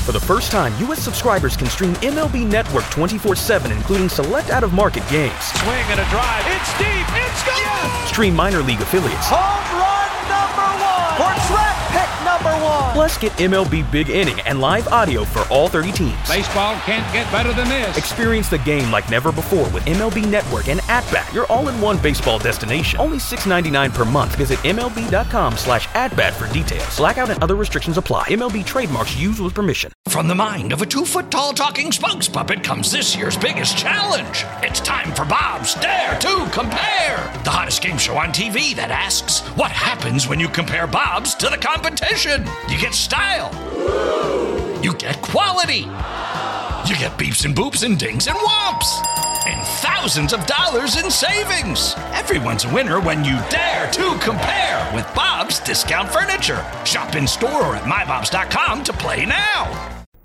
For the first time, U.S. subscribers can stream MLB Network 24/7, including select out-of-market games. Swing and a drive. It's deep. It's gone. Yes! Stream minor league affiliates. Home run number 1. Or draft pick number 1. Plus, get MLB Big Inning and live audio for all 30 teams. Baseball can't get better than this. Experience the game like never before with MLB Network and At-Bat, your all-in-one baseball destination. Only $6.99 per month. Visit MLB.com/atbat for details. Blackout and other restrictions apply. MLB trademarks used with permission. From the mind of a 2-foot-tall talking Spunks puppet comes this year's biggest challenge. It's time for Bob's Dare to Compare, the hottest game show on TV that asks, what happens when you compare Bob's to the competition? You get style. You get quality. You get beeps and boops and dings and whomps. And thousands of dollars in savings. Everyone's a winner when you dare to compare with Bob's Discount Furniture. Shop in store or at mybobs.com to play now.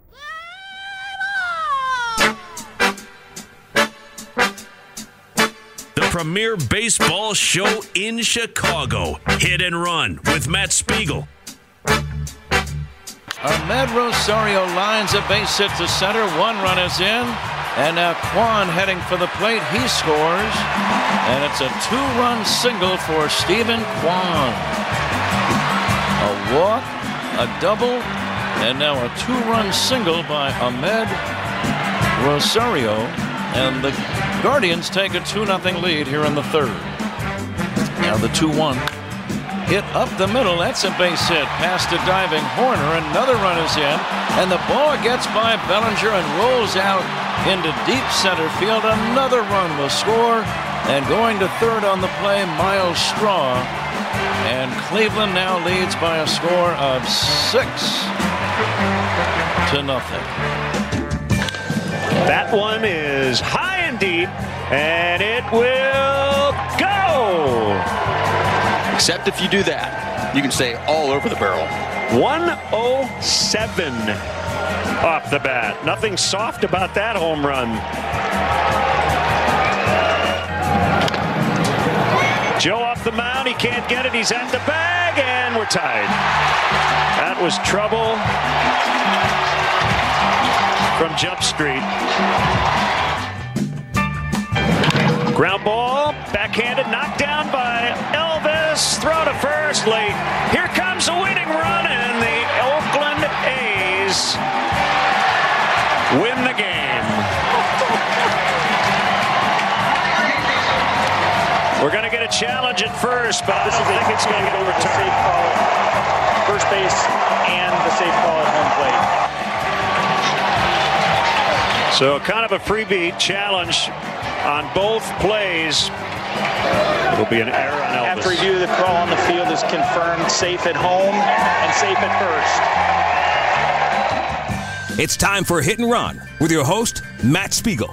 The premier baseball show in Chicago. Hit and Run with Matt Spiegel. Ahmed Rosario lines a base hit to center. 1 run is in. And now Kwan heading for the plate. He scores. And it's a 2-run single for Stephen Kwan. A walk, a double, and now a 2-run single by Ahmed Rosario. And the Guardians take a 2-0 lead here in the third. Now the 2-1. Hit up the middle. That's a base hit. Past a diving Horner. Another run is in. And the ball gets by Bellinger and rolls out into deep center field. Another run will score. And going to third on the play, Miles Straw. And Cleveland now leads by a score of 6-0. That one is high and deep, and it will go. Except if you do that, you can stay all over the barrel. 107 off the bat. Nothing soft about that home run. Joe off the mound. He can't get it. He's at the bag, and we're tied. That was trouble from Jump Street. Ground ball, backhanded, knocked down by Elvis. Throw to first late. Here comes a winning run, and the Oakland A's win the game. We're going to get a challenge at first, but I don't think it's going to get overturned. First base and the safe call at home plate. So kind of a freebie challenge on both plays. It'll be an error on Elvis. After review, the call on the field is confirmed safe at home and safe at first. It's time for Hit and Run with your host, Matt Spiegel.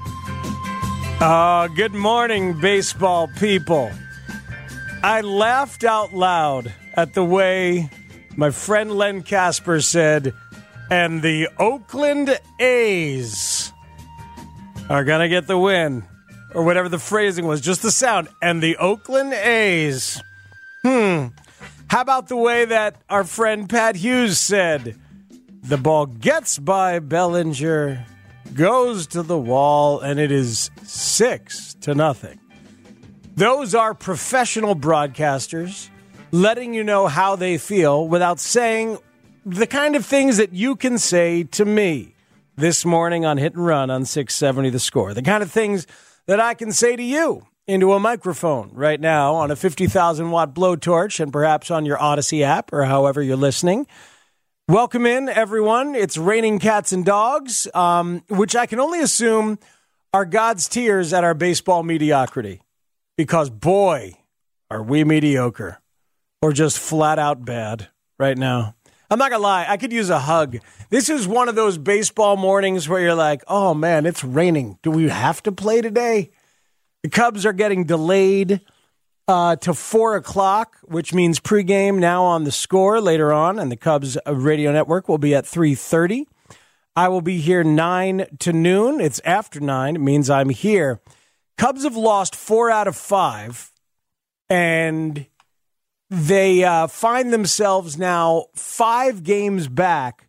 Good morning, baseball people. I laughed out loud at the way my friend Len Casper said, and the Oakland A's are going to get the win. Or whatever the phrasing was, just the sound. And the Oakland A's. How about the way that our friend Pat Hughes said, the ball gets by Bellinger, goes to the wall, and it is 6-0. Those are professional broadcasters letting you know how they feel without saying the kind of things that you can say to me this morning on Hit and Run on 670 The Score. The kind of things that I can say to you into a microphone right now on a 50,000-watt blowtorch and perhaps on your Odyssey app or however you're listening. Welcome in, everyone. It's raining cats and dogs, which I can only assume are God's tears at our baseball mediocrity. Because, boy, are we mediocre. Or just flat out bad right now. I'm not going to lie. I could use a hug. This is one of those baseball mornings where you're like, oh, man, it's raining. Do we have to play today? The Cubs are getting delayed to 4 o'clock, which means pregame now on The Score later on. And the Cubs radio network will be at 3:30. I will be here 9 to noon. It's after 9. It means I'm here. Cubs have lost 4 out of 5. And they find themselves now 5 games back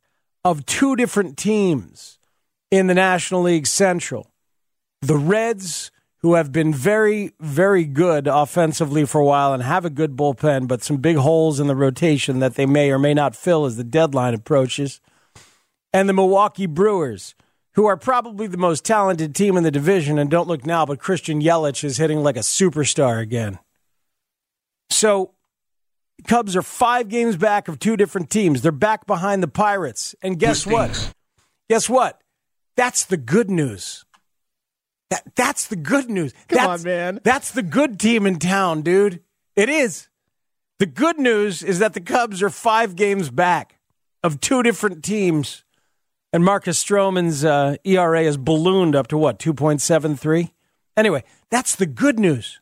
of two different teams in the National League Central. The Reds, who have been very, very good offensively for a while and have a good bullpen, but some big holes in the rotation that they may or may not fill as the deadline approaches. And the Milwaukee Brewers, who are probably the most talented team in the division, and don't look now, but Christian Yelich is hitting like a superstar again. So, Cubs are 5 games back of two different teams. They're back behind the Pirates. And guess what? Guess what? That's the good news. That's the good news. Come on, man. That's the good team in town, dude. It is. The good news is that the Cubs are 5 games back of two different teams. And Marcus Stroman's ERA has ballooned up to what, 2.73? Anyway, that's the good news.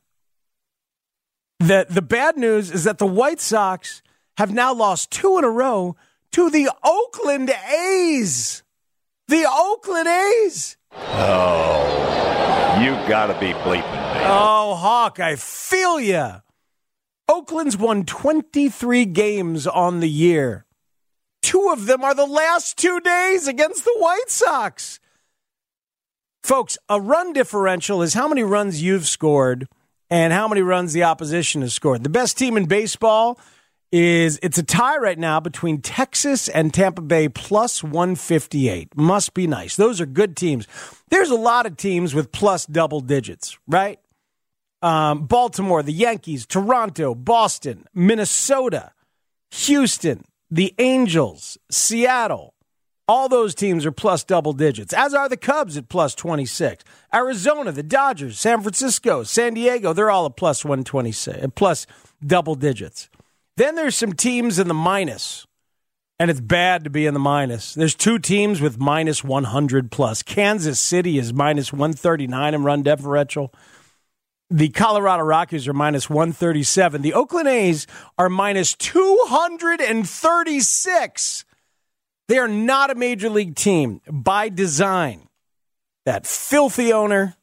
The bad news is that the White Sox have now lost 2 in a row to the Oakland A's. The Oakland A's. Oh, you got to be bleeping me. Oh, Hawk, I feel ya. Oakland's won 23 games on the year. 2 of them are the last 2 days against the White Sox. Folks, a run differential is how many runs you've scored and how many runs the opposition has scored. The best team in baseball it's a tie right now between Texas and Tampa Bay plus 158. Must be nice. Those are good teams. There's a lot of teams with plus double digits, right? Baltimore, the Yankees, Toronto, Boston, Minnesota, Houston, the Angels, Seattle. All those teams are plus double digits, as are the Cubs at plus 26. Arizona, the Dodgers, San Francisco, San Diego, they're all at plus 126, plus double digits. Then there's some teams in the minus, and it's bad to be in the minus. There's 2 teams with minus 100 plus. Kansas City is minus 139 in run differential. The Colorado Rockies are minus 137. The Oakland A's are minus 236. They are not a major league team by design. That filthy owner,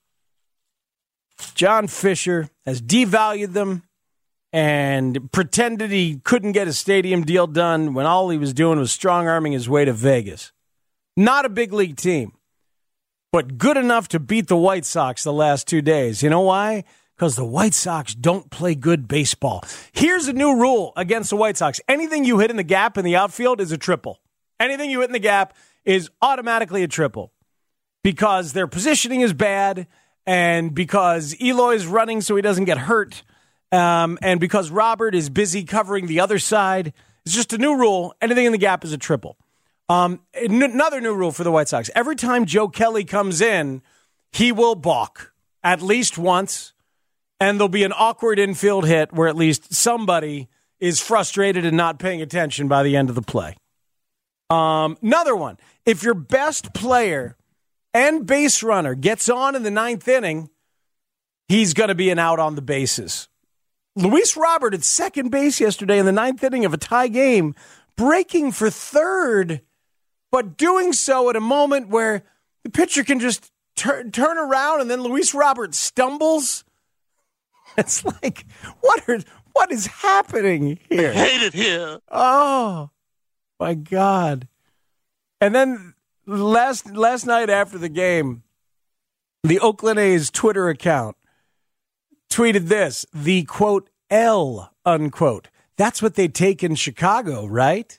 John Fisher, has devalued them and pretended he couldn't get a stadium deal done when all he was doing was strong-arming his way to Vegas. Not a big league team, but good enough to beat the White Sox the last 2 days. You know why? Because the White Sox don't play good baseball. Here's a new rule against the White Sox. Anything you hit in the gap in the outfield is a triple. Anything you hit in the gap is automatically a triple because their positioning is bad and because Eloy is running so he doesn't get hurt and because Robert is busy covering the other side. It's just a new rule. Anything in the gap is a triple. Another new rule for the White Sox. Every time Joe Kelly comes in, he will balk at least once, and there'll be an awkward infield hit where at least somebody is frustrated and not paying attention by the end of the play. Another one. If your best player and base runner gets on in the 9th inning, he's going to be an out on the bases. Luis Robert at second base yesterday in the 9th inning of a tie game, breaking for third, but doing so at a moment where the pitcher can just turn around and then Luis Robert stumbles. It's like, what is happening here? I hate it here. Oh, my God. And then last night after the game, the Oakland A's Twitter account tweeted this, the, quote, L, unquote. That's what they take in Chicago, right?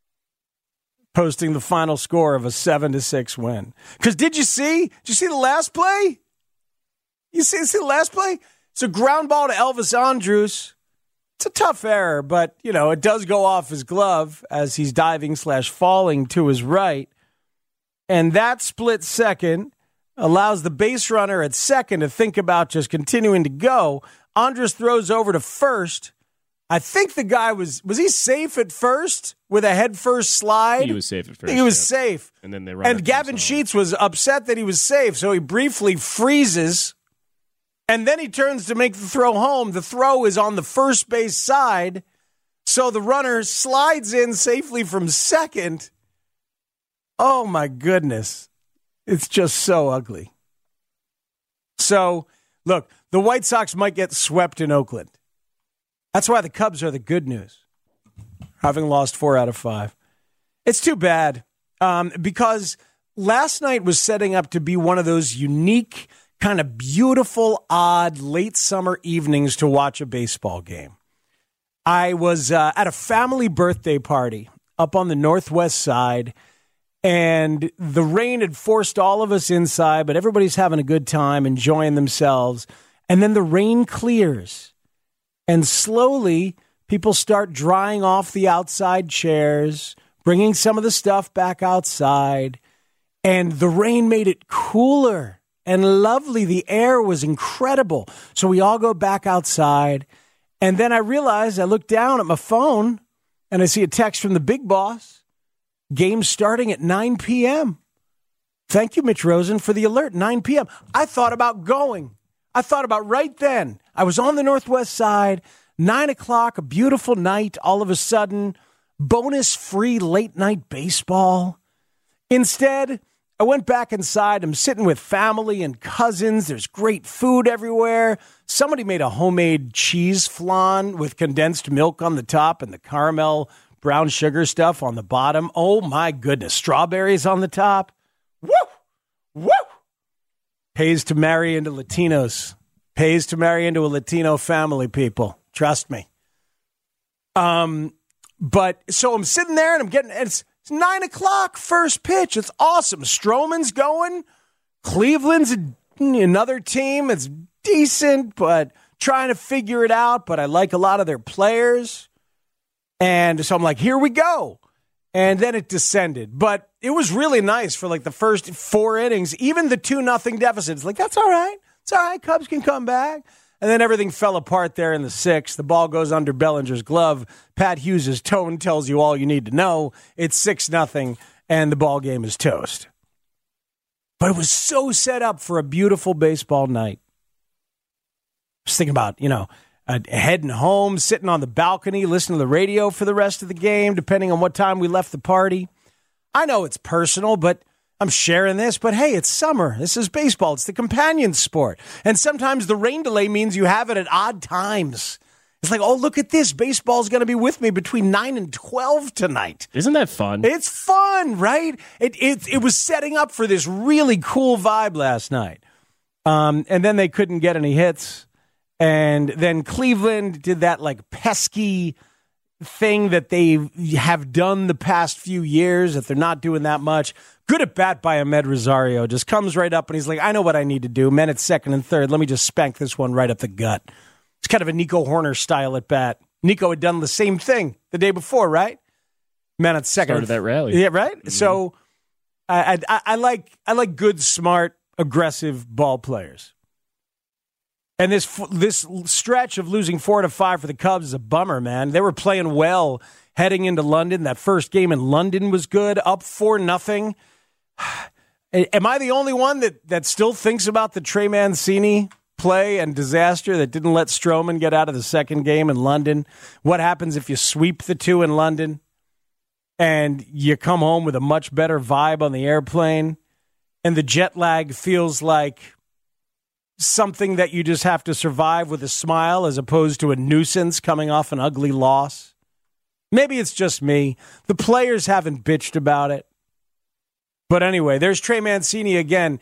Posting the final score of a 7-6 win. Because did you see the last play? You see the last play? It's a ground ball to Elvis Andrus. It's a tough error, but, it does go off his glove as he's diving/falling to his right. And that split second allows the base runner at second to think about just continuing to go. Andrus throws over to first. I think the guy was he safe at first with a head-first slide? He was safe at first. He was safe. And then they run. And Gavin Sheets was upset that he was safe, so he briefly freezes. And then he turns to make the throw home. The throw is on the first base side, so the runner slides in safely from second. Oh, my goodness. It's just so ugly. So, look, the White Sox might get swept in Oakland. That's why the Cubs are the good news, having lost 4 out of 5. It's too bad. because last night was setting up to be one of those unique, kind of beautiful, odd, late summer evenings to watch a baseball game. I was at a family birthday party up on the northwest side, and the rain had forced all of us inside, but everybody's having a good time, enjoying themselves. And then the rain clears, and slowly people start drying off the outside chairs, bringing some of the stuff back outside, and the rain made it cooler and lovely. The air was incredible. So we all go back outside, and then I realized, I look down at my phone, and I see a text from the big boss. Game starting at 9 p.m. Thank you, Mitch Rosen, for the alert, 9 p.m. I thought about going. I thought about right then. I was on the northwest side, 9 o'clock, a beautiful night. All of a sudden, bonus-free late-night baseball. Instead, I went back inside. I'm sitting with family and cousins. There's great food everywhere. Somebody made a homemade cheese flan with condensed milk on the top and the caramel brown sugar stuff on the bottom. Oh, my goodness. Strawberries on the top. Woo! Woo! Pays to marry into Latinos. Pays to marry into a Latino family, people. Trust me. But so I'm sitting there and I'm getting, it's 9 o'clock, first pitch. It's awesome. Stroman's going. Cleveland's another team. It's decent, but trying to figure it out. But I like a lot of their players. And so I'm like, here we go. And then it descended. But it was really nice for like the first 4 innings, even the 2-0 deficit. It's like, that's all right. It's all right. Cubs can come back. And then everything fell apart there in the 6th. The ball goes under Bellinger's glove. Pat Hughes' tone tells you all you need to know. It's 6-0, and the ball game is toast. But it was so set up for a beautiful baseball night. Just thinking about, heading home, sitting on the balcony, listening to the radio for the rest of the game, depending on what time we left the party. I know it's personal, but I'm sharing this, but hey, it's summer. This is baseball. It's the companion sport. And sometimes the rain delay means you have it at odd times. It's like, oh, look at this. Baseball's going to be with me between 9 and 12 tonight. Isn't that fun? It's fun, right? It was setting up for this really cool vibe last night. And then they couldn't get any hits. And then Cleveland did that like pesky thing that they have done the past few years, that they're not doing that much. Good at bat by Ahmed Rosario. Just comes right up and he's like, I know what I need to do. Men at second and third. Let me just spank this one right up the gut. It's kind of a Nico Horner style at bat. Nico had done the same thing the day before, right? Men at second. Started that rally. Yeah, right? Mm-hmm. So I like good, smart, aggressive ball players. And this stretch of losing 4-5 for the Cubs is a bummer, man. They were playing well heading into London. That first game in London was good, up 4-0. Am I the only one that still thinks about the Trey Mancini play and disaster that didn't let Stroman get out of the second game in London? What happens if you sweep the 2 in London and you come home with a much better vibe on the airplane and the jet lag feels like something that you just have to survive with a smile as opposed to a nuisance coming off an ugly loss? Maybe it's just me. The players haven't bitched about it. But anyway, there's Trey Mancini again.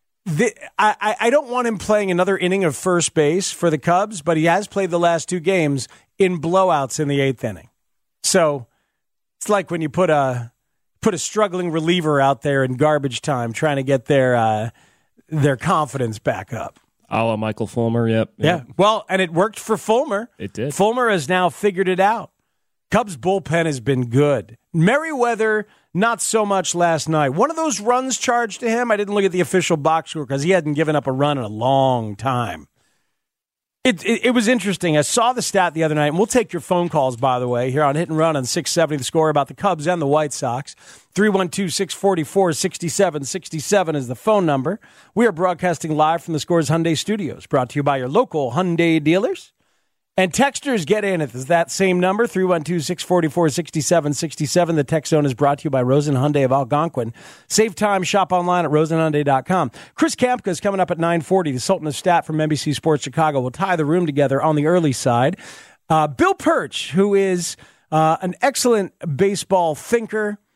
I don't want him playing another inning of first base for the Cubs, but he has played the last 2 games in blowouts in the 8th inning. So it's like when you put a struggling reliever out there in garbage time trying to get their confidence back up. A la Michael Fulmer, yep. Yeah. Well, and it worked for Fulmer. It did. Fulmer has now figured it out. Cubs bullpen has been good. Merriweather, not so much last night. One of those runs charged to him, I didn't look at the official box score because he hadn't given up a run in a long time. It was interesting. I saw the stat the other night, and we'll take your phone calls, by the way, here on Hit and Run on 670 The Score about the Cubs and the White Sox. 312-644-6767 is the phone number. We are broadcasting live from the Scores Hyundai Studios, brought to you by your local Hyundai dealers. And texters get in at that same number, 312-644-6767. The text zone is brought to you by Rosen Hyundai of Algonquin. Save time, shop online at rosenhyundai.com. Chris Kampka is coming up at 9:40. The Sultan of Stat from NBC Sports Chicago will tie the room together on the early side. Bill Perch, who is an excellent baseball thinker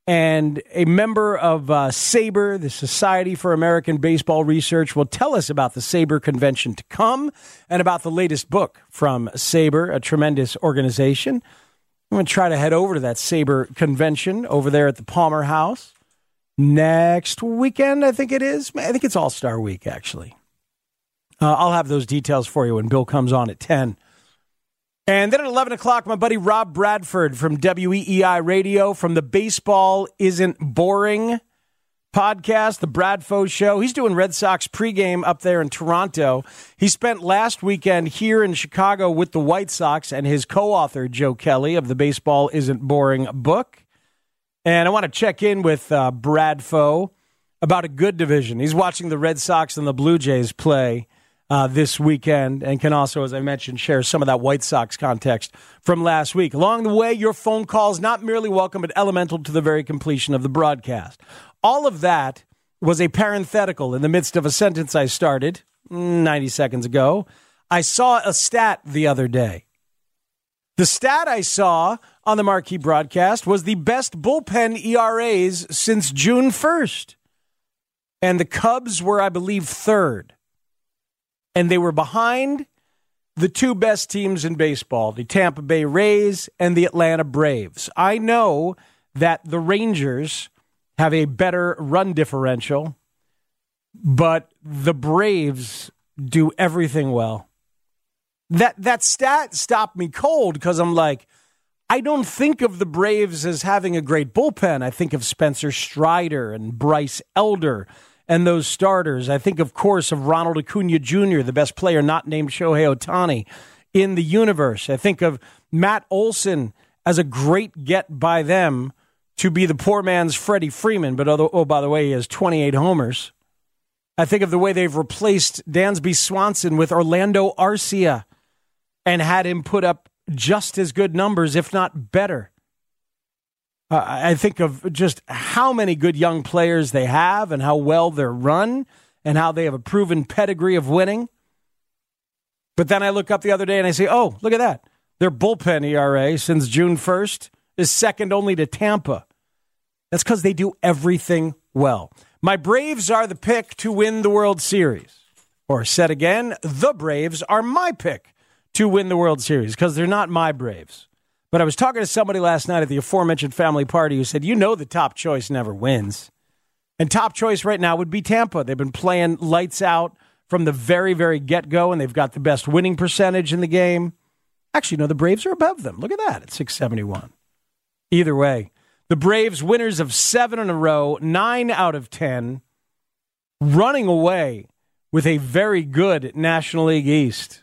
and a member of SABR, the Society for American Baseball Research, will tell us about the SABR convention to come and about the latest book from SABR, a tremendous organization. I'm going to try to head over to that SABR convention over there at the Palmer House next weekend, I think it is. I think it's All-Star Week, actually. I'll have those details for you when Bill comes on at 10. And then at 11 o'clock, my buddy Rob Bradford from WEEI Radio from the Baseball Isn't Boring podcast, the Bradfo Show. He's doing Red Sox pregame up there in Toronto. He spent last weekend here in Chicago with the White Sox and his co-author, Joe Kelly, of the Baseball Isn't Boring book. And I want to check in with Bradfo about a good division. He's watching the Red Sox and the Blue Jays play this weekend, and can also, as I mentioned, share some of that White Sox context from last week. Along the way, your phone calls, not merely welcome, but elemental to the very completion of the broadcast. All of that was a parenthetical in the midst of a sentence I started 90 seconds ago. I saw a stat the other day. The stat I saw on the marquee broadcast was the best bullpen ERAs since June 1st. And the Cubs were, I believe, third. And they were behind the two best teams in baseball, the Tampa Bay Rays and the Atlanta Braves. I know that the Rangers have a better run differential, but the Braves do everything well. That stat stopped me cold because I'm like, I don't think of the Braves as having a great bullpen. I think of Spencer Strider and Bryce Elder and those starters. I think, of course, of Ronald Acuna Jr., the best player not named Shohei Ohtani in the universe. I think of Matt Olson as a great get by them to be the poor man's Freddie Freeman, but by the way, he has 28 homers. I think of the way they've replaced Dansby Swanson with Orlando Arcia and had him put up just as good numbers, if not better. I think of just how many good young players they have and how well they're run and how they have a proven pedigree of winning. But then I look up the other day and I say, oh, look at that. Their bullpen ERA since June 1st is second only to Tampa. That's because they do everything well. My Braves are the pick to win the World Series. Or said again, the Braves are my pick to win the World Series because they're not my Braves. But I was talking to somebody last night at the aforementioned family party who said, you know the top choice never wins. And top choice right now would be Tampa. They've been playing lights out from the very, very get-go, and they've got the best winning percentage in the game. Actually, no, the Braves are above them. Look at that at 671. Either way, the Braves, winners of 7 in a row, 9 out of 10, running away with a very good National League East.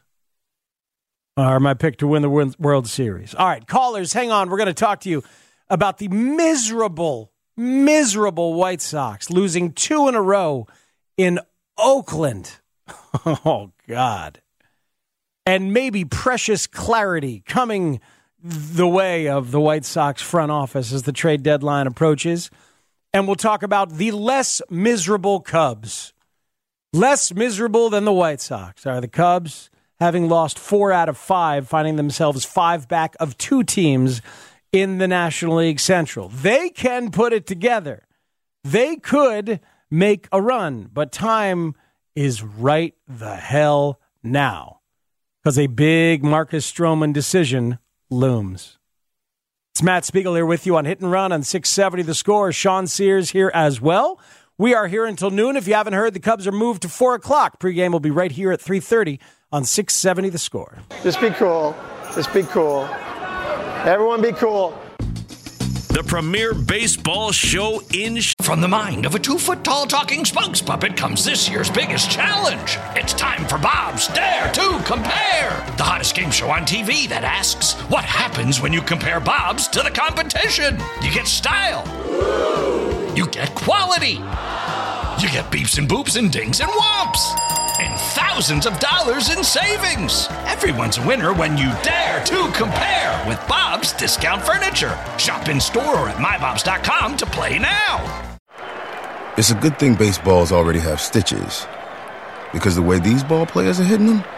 Are my pick to win the World Series. All right, callers, hang on. We're going to talk to you about the miserable White Sox losing 2 in a row in Oakland. Oh, God. And maybe precious clarity coming the way of the White Sox front office as the trade deadline approaches. And we'll talk about the less miserable Cubs. Less miserable than the White Sox are the Cubs, having lost 4 out of 5, finding themselves 5 back of 2 teams in the National League Central. They can put it together. They could make a run, but time is right the hell now because a big Marcus Stroman decision looms. It's Matt Spiegel here with you on Hit and Run on 670 The Score. Sean Sears here as well. We are here until noon. If you haven't heard, the Cubs are moved to 4 o'clock. Pre-game will be right here at 3:30 on 670 The Score. Just be cool. Just be cool. Everyone be cool. The premier baseball show in... From the mind of a 2-foot-tall talking spokes puppet comes this year's biggest challenge. It's time for Bob's Dare to Compare, the hottest game show on TV that asks, what happens when you compare Bob's to the competition? You get style. You get quality. You get beeps and boops and dings and whomps. And thousands of dollars in savings. Everyone's a winner when you dare to compare with Bob's Discount Furniture. Shop in store or at mybobs.com to play now. It's a good thing baseballs already have stitches, because the way these ball players are hitting them,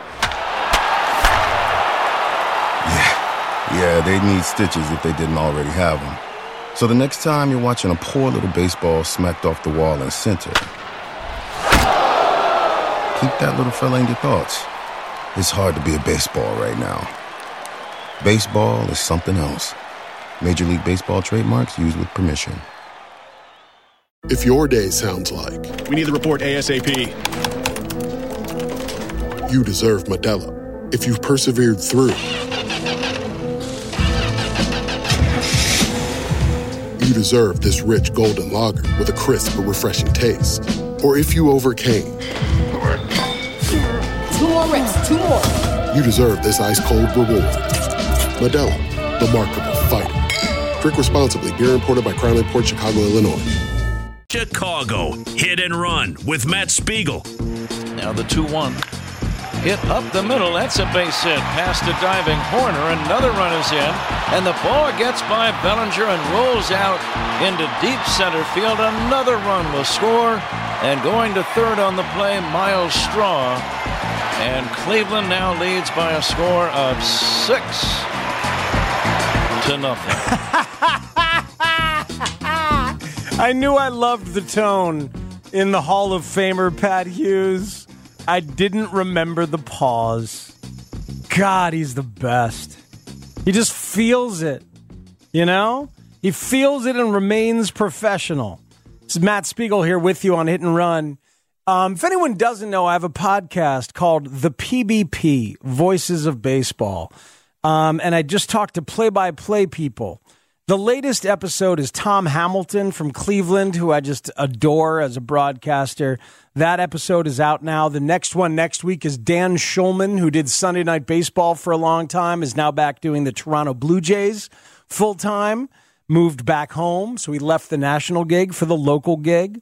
yeah, they need stitches if they didn't already have them. So the next time you're watching a poor little baseball smacked off the wall in center, keep that little fella in your thoughts. It's hard to be a baseball right now. Baseball is something else. Major League Baseball trademarks used with permission. If your day sounds like... We need the report ASAP. You deserve Modelo. If you've persevered through... You deserve this rich golden lager with a crisp but refreshing taste. Or if you overcame... 2 more reps, 2 more. You deserve this ice-cold reward. Modelo, the Markable Fighter. Drink responsibly. Beer imported by Crown Imports, Chicago, Illinois. Chicago, hit and run with Matt Spiegel. Now the 2-1. Hit up the middle. That's a base hit. Past a diving Horner. Another run is in. And the ball gets by Bellinger and rolls out into deep center field. Another run will score. And going to third on the play, Miles Straw. And Cleveland now leads by a score of 6-0. I knew I loved the tone in the Hall of Famer Pat Hughes. I didn't remember the pause. God, he's the best. He just feels it, you know? He feels it and remains professional. This is Matt Spiegel here with you on Hit and Run. If anyone doesn't know, I have a podcast called The PBP, Voices of Baseball. And I just talked to play-by-play people. The latest episode is Tom Hamilton from Cleveland, who I just adore as a broadcaster. That episode is out now. The next one next week is Dan Schulman, who did Sunday Night Baseball for a long time, is now back doing the Toronto Blue Jays full-time, moved back home, so he left the national gig for the local gig.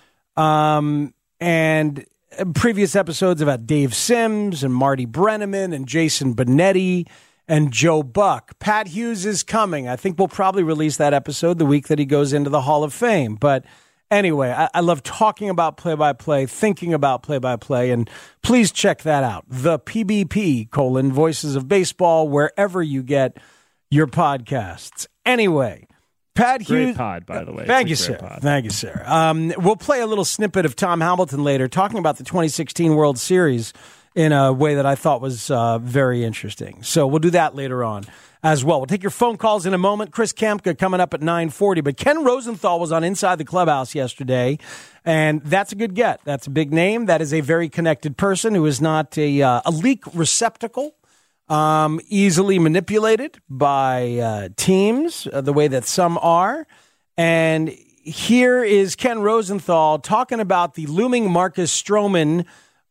And previous episodes about Dave Sims and Marty Brenneman and Jason Benetti and Joe Buck. Pat Hughes is coming. I think we'll probably release that episode the week that he goes into the Hall of Fame. But anyway, I love talking about play-by-play, thinking about play-by-play, and please check that out. The PBP, Voices of Baseball, wherever you get your podcasts. Anyway, Pat Hughes. Great pod, by the way. Thank you, sir. Thank you, sir. We'll play a little snippet of Tom Hamilton later, talking about the 2016 World Series in a way that I thought was very interesting. So we'll do that later on as well. We'll take your phone calls in a moment. Chris Kamka coming up at 9:40. But Ken Rosenthal was on Inside the Clubhouse yesterday, and that's a good get. That's a big name. That is a very connected person who is not a leak receptacle, easily manipulated by teams the way that some are. And here is Ken Rosenthal talking about the looming Marcus Stroman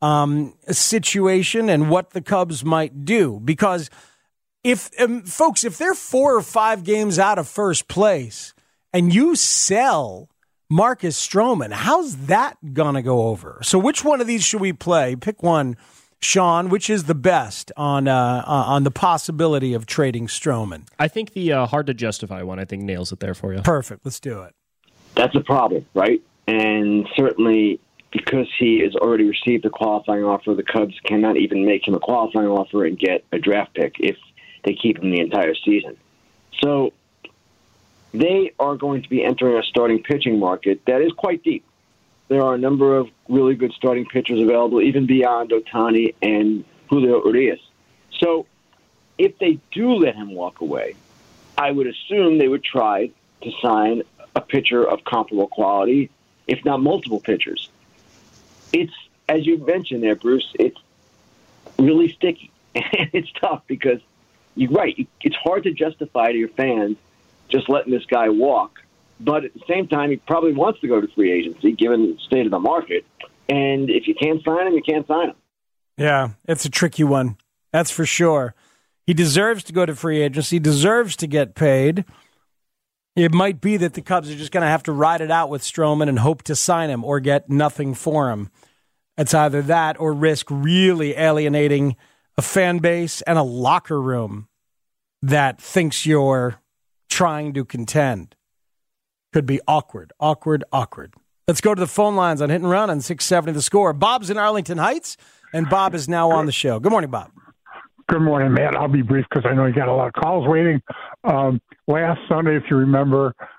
situation and what the Cubs might do. Because if folks, if they're 4 or 5 games out of first place and you sell Marcus Stroman, how's that going to go over? So which one of these should we play? Pick one, Sean. Which is the best on the possibility of trading Stroman? I think the hard to justify one, I think, nails it there for you. Perfect. Let's do it. That's a problem, right? And certainly because he has already received a qualifying offer, the Cubs cannot even make him a qualifying offer and get a draft pick if they keep him the entire season. So they are going to be entering a starting pitching market that is quite deep. There are a number of really good starting pitchers available, even beyond Ohtani and Julio Urias. So if they do let him walk away, I would assume they would try to sign a pitcher of comparable quality, if not multiple pitchers. It's, as you mentioned there, Bruce, it's really sticky. And it's tough because, you're right, it's hard to justify to your fans just letting this guy walk. But at the same time, he probably wants to go to free agency, given the state of the market. And if you can't sign him, you can't sign him. Yeah, it's a tricky one. That's for sure. He deserves to go to free agency, deserves to get paid. It might be that the Cubs are just going to have to ride it out with Stroman and hope to sign him or get nothing for him. It's either that or risk really alienating a fan base and a locker room that thinks you're trying to contend. Could be awkward. Let's go to the phone lines on Hit and Run on 670 The Score. Bob's in Arlington Heights, and Bob is now on the show. Good morning, Bob. Good morning, Matt. I'll be brief because I know you got a lot of calls waiting. Last Sunday, if you remember,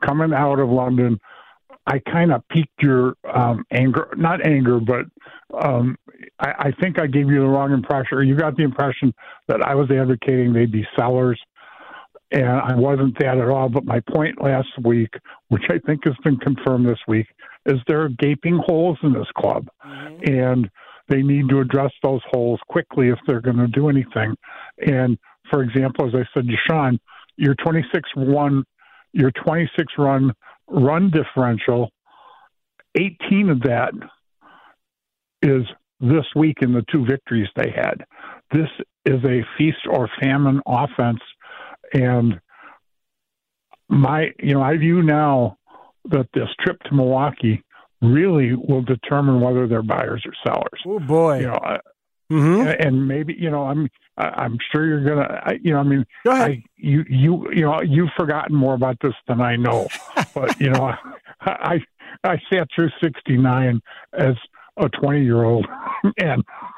coming out of London, I kind of piqued your anger, not anger, but I think I gave you the wrong impression, or you got the impression that I was advocating they'd be sellers, and I wasn't that at all. But my point last week, which I think has been confirmed this week, is there are gaping holes in this club, and they need to address those holes quickly if they're going to do anything. And, for example, as I said to Sean, your 26-run run differential, 18 of that is this week in the 2 victories they had. This is a feast or famine offense, and I view now that this trip to Milwaukee really will determine whether they're buyers or sellers. Oh boy! And maybe I'm sure you're gonna. Go ahead. You've forgotten more about this than I know, but I sat through 69 as a 20-year-old, and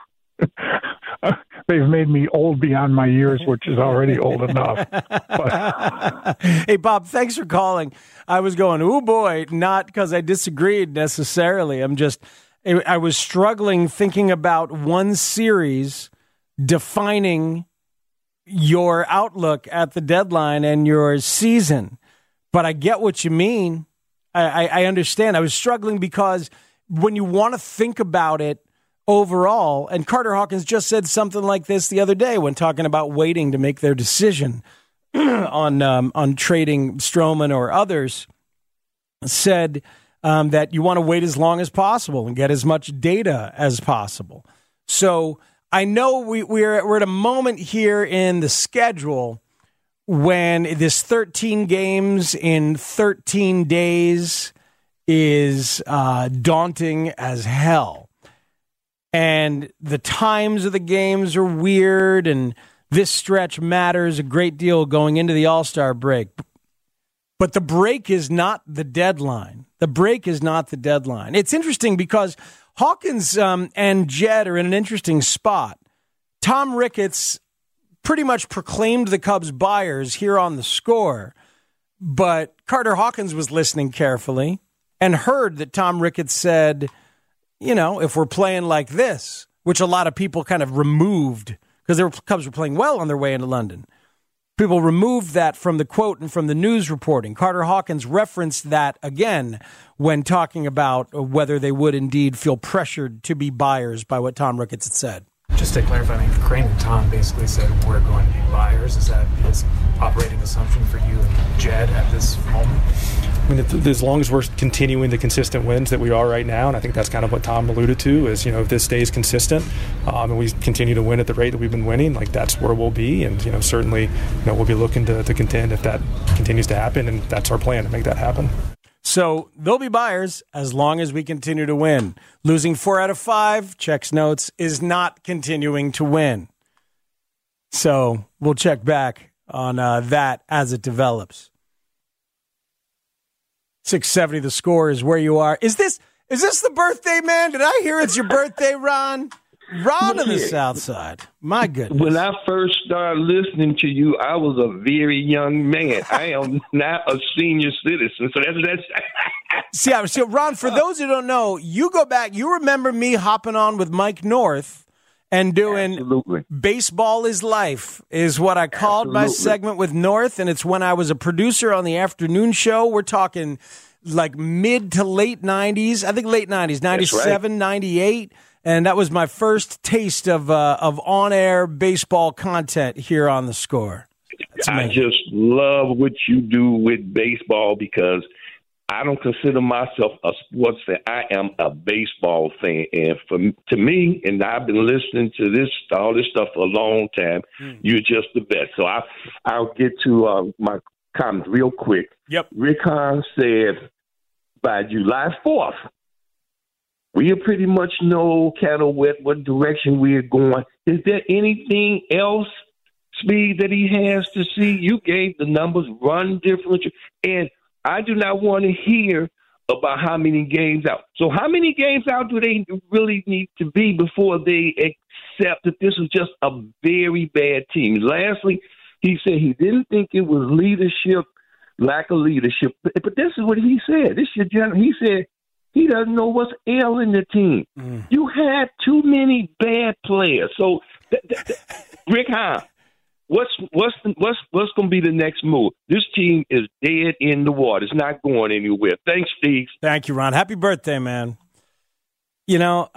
they've made me old beyond my years, which is already old enough. But, hey, Bob, thanks for calling. I was going, oh boy, not because I disagreed necessarily. I was struggling thinking about one series defining your outlook at the deadline and your season. But I get what you mean. I understand. I was struggling because when you want to think about it overall, and Carter Hawkins just said something like this the other day when talking about waiting to make their decision on trading Stroman or others, said that you want to wait as long as possible and get as much data as possible. So I know we're at a moment here in the schedule when this 13 games in 13 days is daunting as hell. And the times of the games are weird, and this stretch matters a great deal going into the All-Star break. But the break is not the deadline. The break is not the deadline. It's interesting because Hawkins and Jed are in an interesting spot. Tom Ricketts pretty much proclaimed the Cubs buyers here on The Score, but Carter Hawkins was listening carefully and heard that Tom Ricketts said, if we're playing like this, which a lot of people kind of removed because the Cubs were playing well on their way into London. People removed that from the quote and from the news reporting. Carter Hawkins referenced that again when talking about whether they would indeed feel pressured to be buyers by what Tom Ricketts had said. Just to clarify, Crane and Tom basically said we're going to be buyers. Is that his operating assumption for you and Jed at this moment? As long as we're continuing the consistent wins that we are right now, and I think that's kind of what Tom alluded to, is, if this stays consistent and we continue to win at the rate that we've been winning, that's where we'll be. And, certainly, we'll be looking to contend if that continues to happen, and that's our plan to make that happen. So they'll be buyers as long as we continue to win. Losing 4 out of 5, checks notes, is not continuing to win. So we'll check back on that as it develops. 670 The Score is where you are. Is this the birthday, man? Did I hear it's your birthday, Ron? Ron on the South Side. My goodness. When I first started listening to you, I was a very young man. I am not a senior citizen, so that's See, Ron, for those who don't know, you go back, you remember me hopping on with Mike North and doing Absolutely. Baseball is Life is what I called my segment with North, and it's when I was a producer on the afternoon show. We're talking like mid to late 90s, I think late 90s, 97, right. 98. And that was my first taste of on-air baseball content here on The Score. I just love what you do with baseball because I don't consider myself a sports fan. I am a baseball fan. And to me, and I've been listening to all this stuff for a long time, you're just the best. So I'll get to my comments real quick. Yep. Rick Hahn said by July 4th, we'll pretty much know kind of what direction we're going. Is there anything else, Speed, that he has to see? You gave the numbers, run differential, and I do not want to hear about how many games out. So how many games out do they really need to be before they accept that this is just a very bad team? Lastly, he said he didn't think it was leadership lack of leadership. But this is what he said. He said he doesn't know what's ailing the team. You had too many bad players. So, Rick Hahn, what's going to be the next move? This team is dead in the water. It's not going anywhere. Thanks, Steve. Thank you, Ron. Happy birthday, man. You know,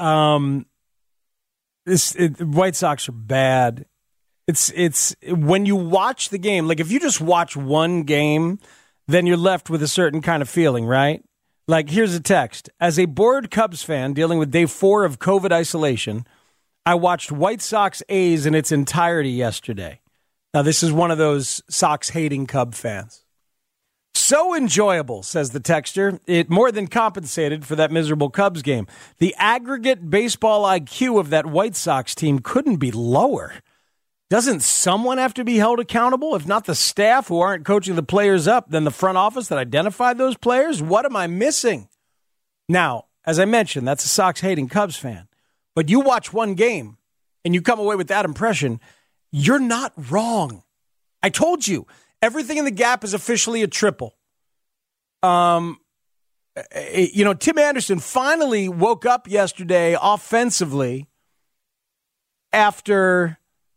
White Sox are bad. It's when you watch the game, like if you just watch one game, then you're left with a certain kind of feeling, right? Like, here's a text. As a bored Cubs fan dealing with day 4 of COVID isolation, I watched White Sox A's in its entirety yesterday. Now, this is one of those Sox-hating Cub fans. So enjoyable, says the texter. It more than compensated for that miserable Cubs game. The aggregate baseball IQ of that White Sox team couldn't be lower. Doesn't someone have to be held accountable? If not the staff who aren't coaching the players up, then the front office that identified those players? What am I missing? Now, as I mentioned, that's a Sox-hating Cubs fan. But you watch one game and you come away with that impression, you're not wrong. I told you, everything in the gap is officially a triple. Tim Anderson finally woke up yesterday offensively after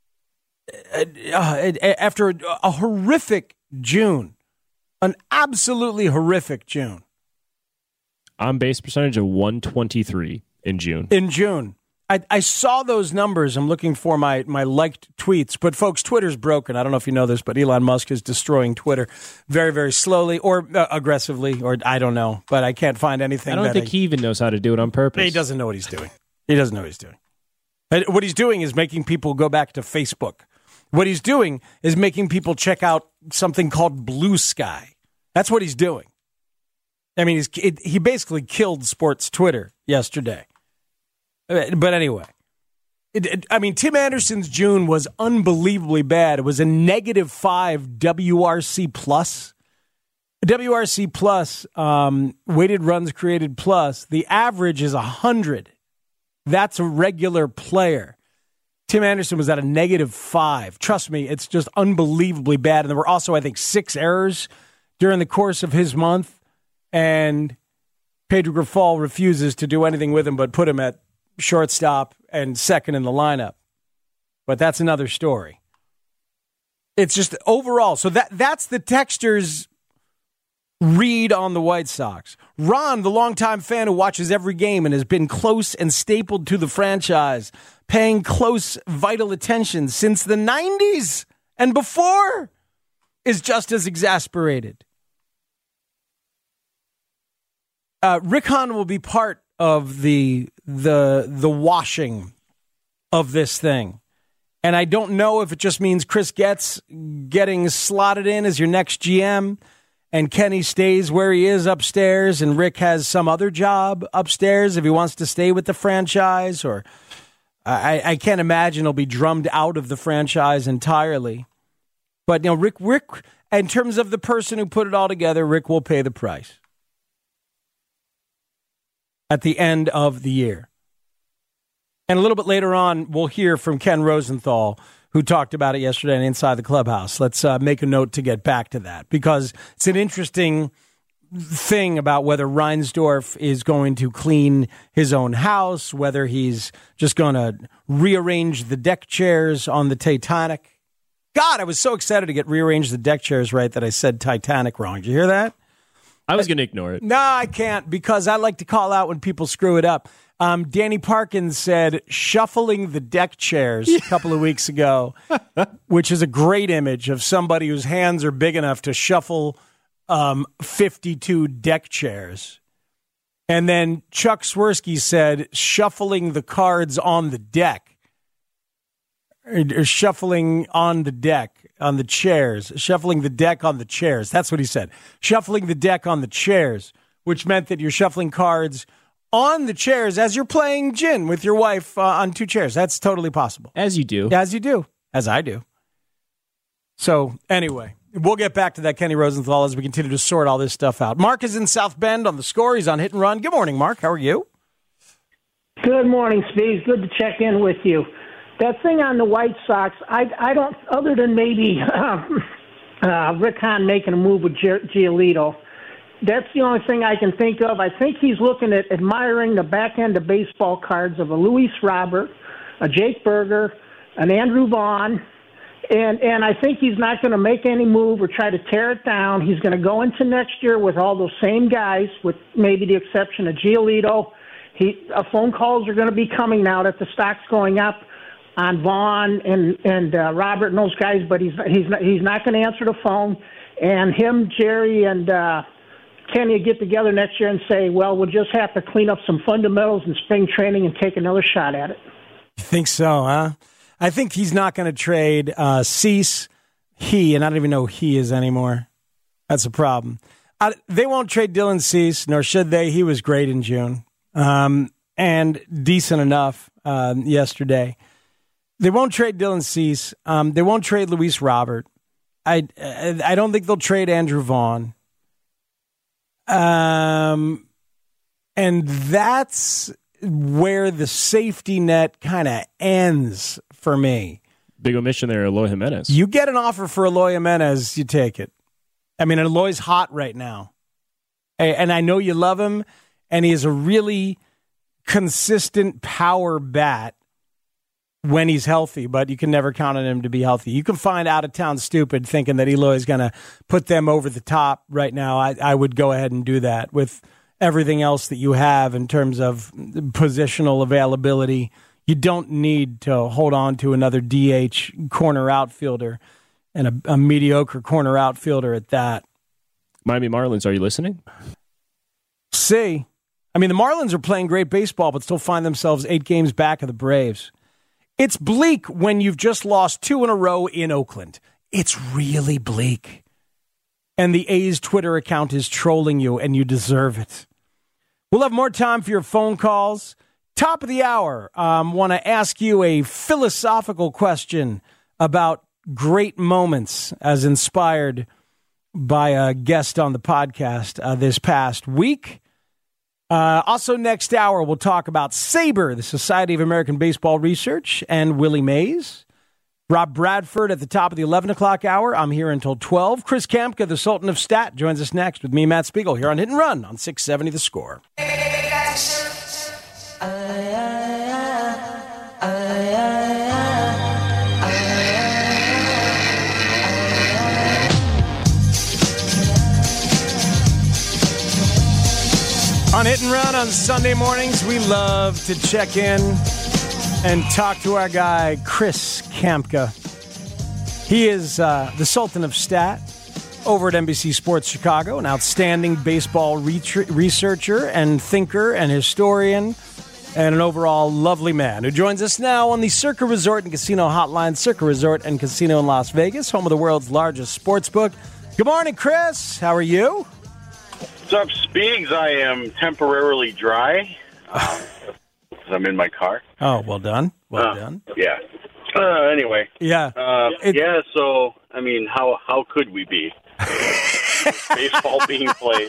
a horrific June, an absolutely horrific June. On base percentage of 123 in June. In June. I saw those numbers. I'm looking for my liked tweets. But, folks, Twitter's broken. I don't know if you know this, but Elon Musk is destroying Twitter very, very slowly or aggressively, or I don't know. But I can't find anything. I don't think he even knows how to do it on purpose. He doesn't know what he's doing. He doesn't know what he's doing. What he's doing is making people go back to Facebook. What he's doing is making people check out something called Blue Sky. That's what he's doing. I mean, he basically killed sports Twitter yesterday. But anyway, Tim Anderson's June was unbelievably bad. It was a -5 WRC plus. WRC plus, weighted runs created plus. The average is 100. That's a regular player. Tim Anderson was at a -5. Trust me, it's just unbelievably bad. And there were also, I think, 6 errors during the course of his month. And Pedro Grifol refuses to do anything with him but put him at shortstop and second in the lineup. But that's another story. It's just overall. So that's the texter's read on the White Sox. Ron, the longtime fan who watches every game and has been close and stapled to the franchise, paying close, vital attention since the 90s and before, is just as exasperated. Rick Hahn will be part of the washing of this thing. And I don't know if it just means Chris Getz getting slotted in as your next GM and Kenny stays where he is upstairs and Rick has some other job upstairs if he wants to stay with the franchise, or I can't imagine he'll be drummed out of the franchise entirely. But Rick, in terms of the person who put it all together, Rick will pay the price at the end of the year. And a little bit later on, we'll hear from Ken Rosenthal, who talked about it yesterday on Inside the Clubhouse. Let's make a note to get back to that, because it's an interesting thing about whether Reinsdorf is going to clean his own house, whether he's just going to rearrange the deck chairs on the Titanic. God, I was so excited to get rearranged the deck chairs right that I said Titanic wrong. Did you hear that? I was going to ignore it. No, I can't, because I like to call out when people screw it up. Danny Parkins said shuffling the deck chairs a couple of weeks ago, which is a great image of somebody whose hands are big enough to shuffle 52 deck chairs. And then Chuck Swirsky said shuffling the cards on the deck. Or shuffling on the deck. On the chairs, shuffling the deck on the chairs. That's what he said. Shuffling the deck on the chairs, which meant that you're shuffling cards on the chairs as you're playing gin with your wife on 2 chairs. That's totally possible. As you do. As you do. As I do. So, anyway, we'll get back to that Kenny Rosenthal as we continue to sort all this stuff out. Mark is in South Bend on the Score. He's on Hit and Run. Good morning, Mark. How are you? Good morning, Steve. Good to check in with you. That thing on the White Sox, I don't, other than maybe Rick Hahn making a move with Giolito. That's the only thing I can think of. I think he's looking at admiring the back end of baseball cards of a Luis Robert, a Jake Berger, an Andrew Vaughn, and I think he's not going to make any move or try to tear it down. He's going to go into next year with all those same guys, with maybe the exception of Giolito. Phone calls are going to be coming now that the stock's going up on Vaughn and Robert and those guys, but he's not going to answer the phone. And him, Jerry, and Kenny get together next year and say, well, we'll just have to clean up some fundamentals in spring training and take another shot at it. You think so, huh? I think he's not going to trade Cease, and I don't even know who he is anymore. That's a problem. They won't trade Dylan Cease, nor should they. He was great in June and decent enough yesterday. They won't trade Dylan Cease. They won't trade Luis Robert. I don't think they'll trade Andrew Vaughn. And that's where the safety net kind of ends for me. Big omission there, Eloy Jimenez. You get an offer for Eloy Jimenez, you take it. I mean, Eloy's hot right now. And I know you love him, and he is a really consistent power bat when he's healthy, but you can never count on him to be healthy. You can find out-of-town stupid thinking that Eloy is going to put them over the top right now. I would go ahead and do that with everything else that you have in terms of positional availability. You don't need to hold on to another DH corner outfielder and a mediocre corner outfielder at that. Miami Marlins, are you listening? See. I mean, the Marlins are playing great baseball, but still find themselves 8 games back of the Braves. It's bleak when you've just lost 2 in a row in Oakland. It's really bleak. And the A's Twitter account is trolling you, and you deserve it. We'll have more time for your phone calls. Top of the hour, want to ask you a philosophical question about great moments as inspired by a guest on the podcast this past week. Also, next hour, we'll talk about SABR, the Society of American Baseball Research, and Willie Mays. Rob Bradford at the top of the 11 o'clock hour. I'm here until 12. Chris Kamka, the Sultan of Stat, joins us next with me, Matt Spiegel, here on Hit and Run on 670 The Score. On Hit and Run on Sunday mornings, we love to check in and talk to our guy, Chris Kamka. He is the Sultan of Stat over at NBC Sports Chicago, an outstanding baseball researcher and thinker and historian, and an overall lovely man who joins us now on the Circa Resort and Casino Hotline. Circa Resort and Casino in Las Vegas, home of the world's largest sports book. Good morning, Chris. How are you? What's up, Speegs? I am temporarily dry because I'm in my car. Oh, well done. Well done. Yeah. Anyway. Yeah. So, I mean, how could we be? Baseball being played.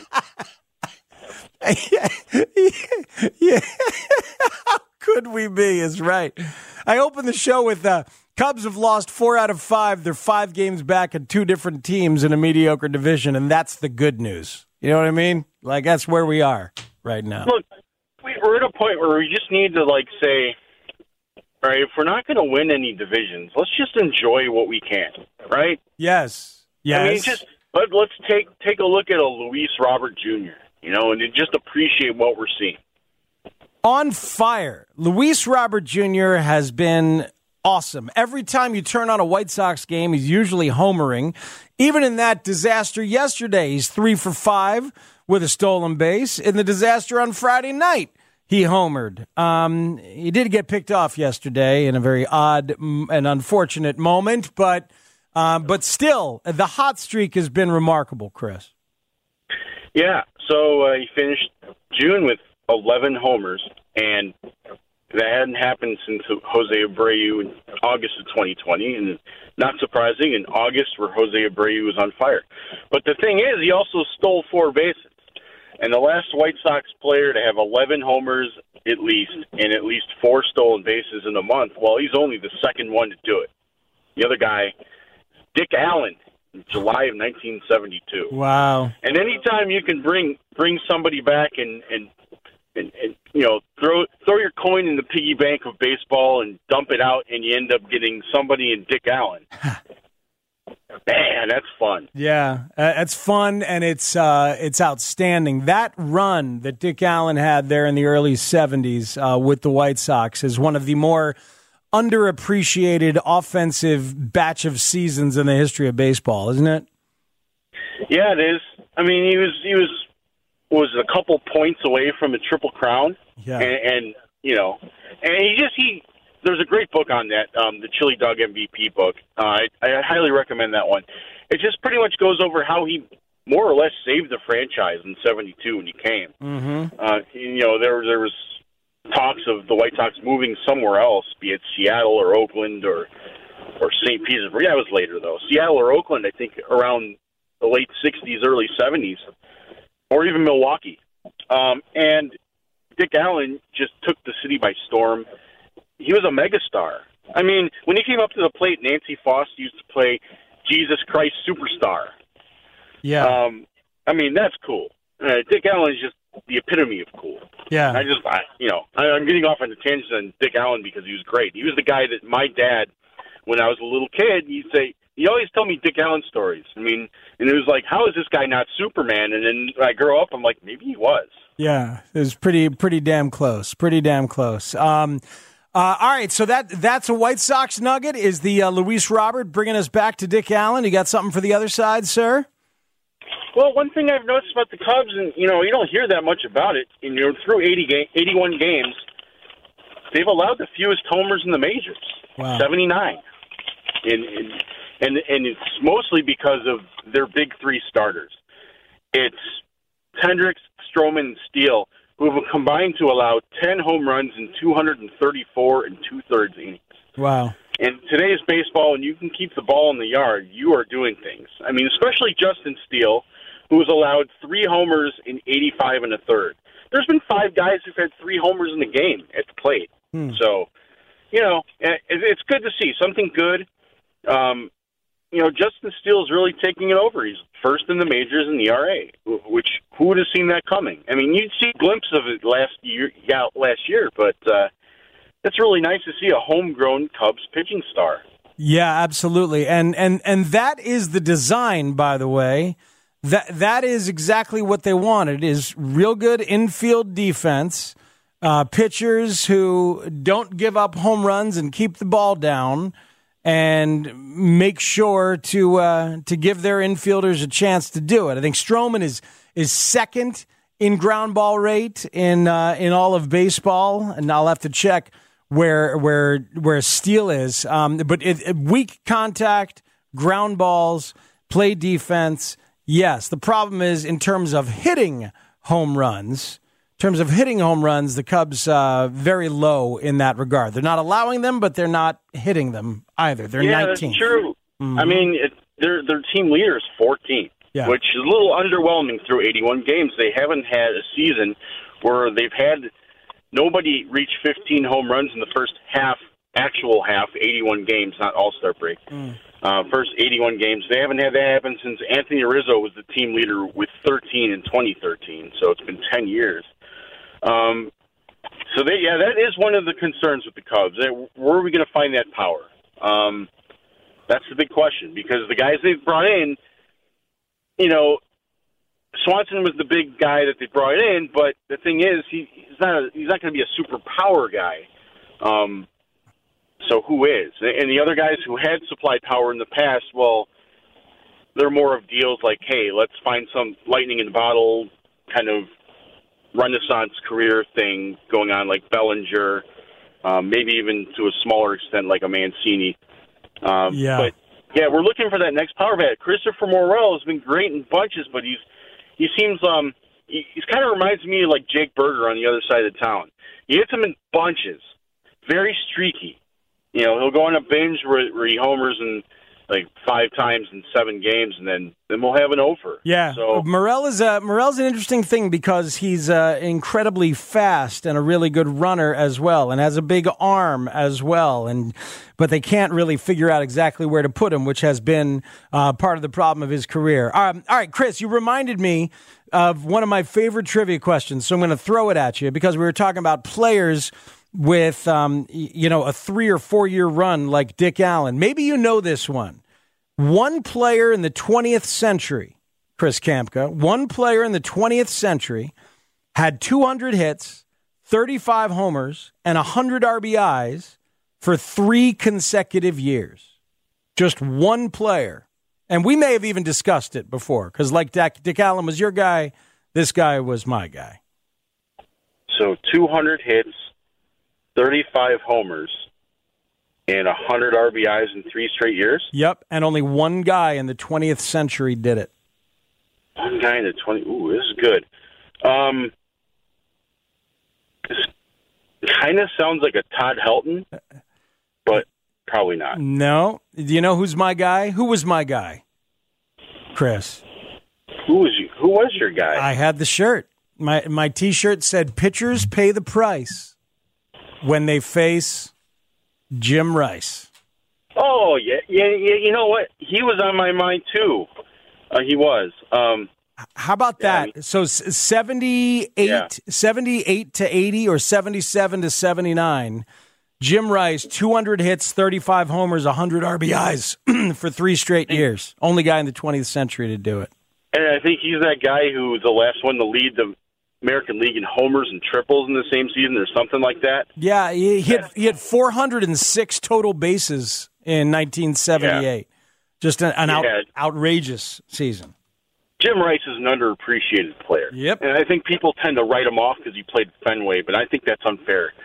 Yeah. How could we be is right. I opened the show with Cubs have lost 4 out of 5. They're 5 games back at 2 different teams in a mediocre division, and that's the good news. You know what I mean? Like, that's where we are right now. Look, we're at a point where we just need to, say, all right, if we're not going to win any divisions, let's just enjoy what we can, right? Yes. I mean, let's take a look at a Luis Robert Jr., and just appreciate what we're seeing. On fire. Luis Robert Jr. has been awesome. Every time you turn on a White Sox game, he's usually homering. Even in that disaster yesterday, he's 3 for 5 with a stolen base. In the disaster on Friday night, he homered. He did get picked off yesterday in a very odd and unfortunate moment, but still, the hot streak has been remarkable, Chris. Yeah, so he finished June with 11 homers, and that hadn't happened since Jose Abreu in August of 2020, and not surprising, in August where Jose Abreu was on fire. But the thing is, he also stole 4 bases, and the last White Sox player to have 11 homers at least, and at least 4 stolen bases in a month, well, he's only the second one to do it. The other guy, Dick Allen, in July of 1972. Wow. And anytime you can bring somebody back and throw your coin in the piggy bank of baseball and dump it out, and you end up getting somebody in Dick Allen. Man, that's fun. Yeah, it's fun, and it's outstanding. That run that Dick Allen had there in the early 70s with the White Sox is one of the more underappreciated offensive batch of seasons in the history of baseball, isn't it? Yeah, it is. I mean, he was a couple points away from a Triple Crown. Yeah. And there's a great book on that, the Chili Dog MVP book. I highly recommend that one. It just pretty much goes over how he more or less saved the franchise in '72 when he came. Mm-hmm. There was talks of the White Sox moving somewhere else, be it Seattle or Oakland or St. Petersburg. Yeah, it was later, though. Seattle or Oakland, I think, around the late 60s, early 70s, or even Milwaukee. And Dick Allen just took the city by storm. He was a megastar. I mean, when he came up to the plate, Nancy Foss used to play Jesus Christ Superstar. Yeah. I mean, that's cool. Dick Allen is just the epitome of cool. Yeah. I'm getting off on a tangent on Dick Allen because he was great. He was the guy that my dad, when I was a little kid, he always told me Dick Allen stories. I mean, and it was like, how is this guy not Superman? And then when I grow up, I'm like, maybe he was. Yeah, it was pretty damn close. Pretty damn close. All right, so that's a White Sox nugget. Is the Luis Robert bringing us back to Dick Allen? You got something for the other side, sir? Well, one thing I've noticed about the Cubs, and you don't hear that much about it, and through 81 games, they've allowed the fewest homers in the majors. Wow. 79. And it's mostly because of their big three starters. It's Hendricks, Stroman, and Steele, who have combined to allow 10 home runs in 234 and two-thirds innings. Wow. In today's baseball, when you can keep the ball in the yard, you are doing things. I mean, especially Justin Steele, who has allowed 3 homers in 85 and a third. There's been 5 guys who've had 3 homers in the game at the plate. So, it's good to see something good. Justin Steele is really taking it over. He's first in the majors in ERA, which who would have seen that coming? I mean, you'd see a glimpse of it last year, but it's really nice to see a homegrown Cubs pitching star. Yeah, absolutely. And that is the design, by the way. That is exactly what they wanted, is real good infield defense, pitchers who don't give up home runs and keep the ball down, and make sure to give their infielders a chance to do it. I think Stroman is second in ground ball rate in all of baseball, and I'll have to check where Steele is. But weak contact, ground balls, play defense. Yes, the problem is in terms of hitting home runs. The Cubs very low in that regard. They're not allowing them, but they're not hitting them either. They're 19th. That's true. Mm-hmm. I mean, their team leader is 14, which is a little underwhelming through 81 games. They haven't had a season where they've had nobody reach 15 home runs in the first actual half, 81 games, not all-star break. First 81 games. They haven't had that happen since Anthony Rizzo was the team leader with 13 in 2013, so it's been 10 years. That is one of the concerns with the Cubs. Where are we going to find that power? That's the big question, because the guys they've brought in, Swanson was the big guy that they brought in, but the thing is, he's not going to be a superpower guy. So who is? And the other guys who had supplied power in the past, well, they're more of deals like, hey, let's find some lightning in the bottle kind of Renaissance career thing going on, like Bellinger, maybe even to a smaller extent like a Mancini. But we're looking for that next power bat. Christopher Morel has been great in bunches, but he seems he's kind of reminds me of like Jake Berger on the other side of town. He hits them in bunches, very streaky. He'll go on a binge where he homers in like 5 times in 7 games, and then we'll have an over. Yeah, so Morel's an interesting thing because he's incredibly fast and a really good runner as well, and has a big arm as well. But they can't really figure out exactly where to put him, which has been part of the problem of his career. All right, Chris, you reminded me of one of my favorite trivia questions, so I'm going to throw it at you because we were talking about players with, a 3 or 4 year run like Dick Allen. Maybe you know this one. One player in the 20th century, Chris Kamka, one player in the 20th century had 200 hits, 35 homers, and 100 RBIs for 3 consecutive years. Just one player. And we may have even discussed it before because like Dick Allen was your guy, this guy was my guy. So 200 hits, 35 homers, and 100 RBIs in 3 straight years? Yep, and only one guy in the 20th century did it. One guy in the 20th. Ooh, this is good. This kind of sounds like a Todd Helton, but probably not. No. Do you know who's my guy? Who was my guy? Chris. Who was your guy? I had the shirt. My T-shirt said, "Pitchers pay the price when they face Jim Rice." Oh, yeah. You know what? He was on my mind, too. He was. How about that? So 78 to 80 or 77 to 79, Jim Rice, 200 hits, 35 homers, 100 RBIs for 3 straight years. Only guy in the 20th century to do it. And I think he's that guy who was the last one to lead the American League in homers and triples in the same season or something like that. Yeah, he had 406 total bases in 1978. Yeah. Just an outrageous season. Jim Rice is an underappreciated player. Yep. And I think people tend to write him off because he played Fenway, but I think that's unfair.